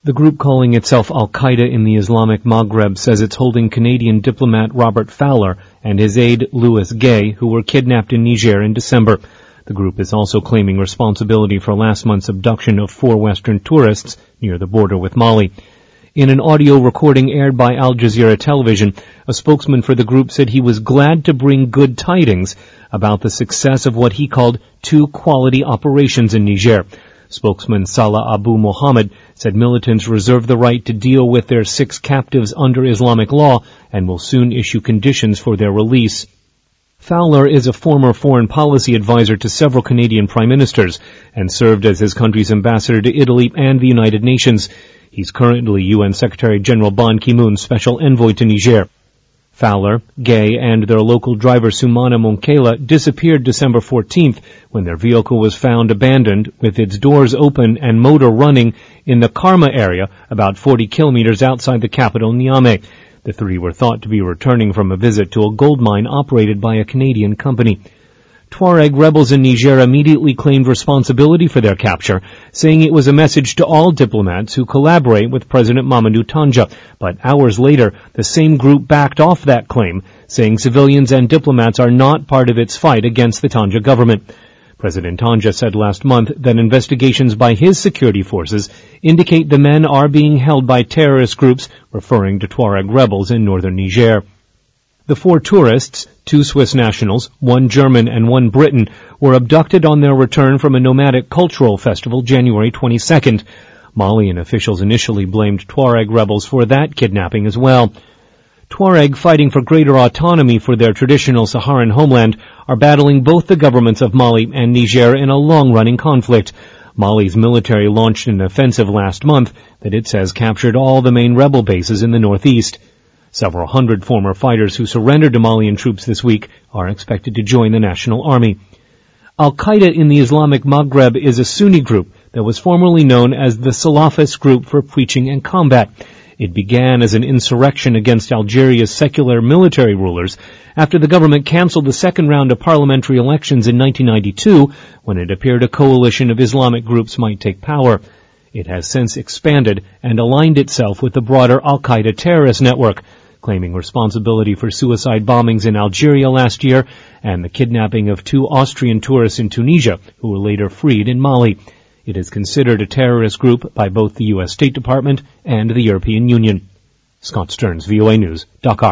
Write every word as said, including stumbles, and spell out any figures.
The group calling itself Al-Qaeda in the Islamic Maghreb says it's holding Canadian diplomat Robert Fowler and his aide Louis Gay, who were kidnapped in Niger in December. The group is also claiming responsibility for last month's abduction of four Western tourists near the border with Mali. In an audio recording aired by Al Jazeera television, a spokesman for the group said he was glad to bring good tidings about the success of what he called two quality operations in Niger. Spokesman Salah Abu Mohammed said militants reserve the right to deal with their six captives under Islamic law and will soon issue conditions for their release. Fowler is a former foreign policy advisor to several Canadian prime ministers and served as his country's ambassador to Italy and the United Nations. He's currently U N Secretary General Ban Ki-moon's special envoy to Niger. Fowler, Gay, and their local driver Soumana Monkela disappeared December fourteenth when their vehicle was found abandoned with its doors open and motor running in the Karma area about forty kilometers outside the capital, Niamey. The three were thought to be returning from a visit to a gold mine operated by a Canadian company. Tuareg rebels in Niger immediately claimed responsibility for their capture, saying it was a message to all diplomats who collaborate with President Mamadou Tanja. But hours later, the same group backed off that claim, saying civilians and diplomats are not part of its fight against the Tanja government. President Tanja said last month that investigations by his security forces indicate the men are being held by terrorist groups, referring to Tuareg rebels in northern Niger. The four tourists, two Swiss nationals, one German and one Briton, were abducted on their return from a nomadic cultural festival January twenty-second. Malian officials initially blamed Tuareg rebels for that kidnapping as well. Tuareg, fighting for greater autonomy for their traditional Saharan homeland, are battling both the governments of Mali and Niger in a long-running conflict. Mali's military launched an offensive last month that it says captured all the main rebel bases in the northeast. Several hundred former fighters who surrendered to Malian troops this week are expected to join the National Army. Al-Qaeda in the Islamic Maghreb is a Sunni group that was formerly known as the Salafist Group for Preaching and Combat. It began as an insurrection against Algeria's secular military rulers after the government canceled the second round of parliamentary elections in nineteen ninety-two when it appeared a coalition of Islamic groups might take power. It has since expanded and aligned itself with the broader Al-Qaeda terrorist network, claiming responsibility for suicide bombings in Algeria last year and the kidnapping of two Austrian tourists in Tunisia who were later freed in Mali. It is considered a terrorist group by both the U S State Department and the European Union. Scott Stearns, V O A News, Dakar.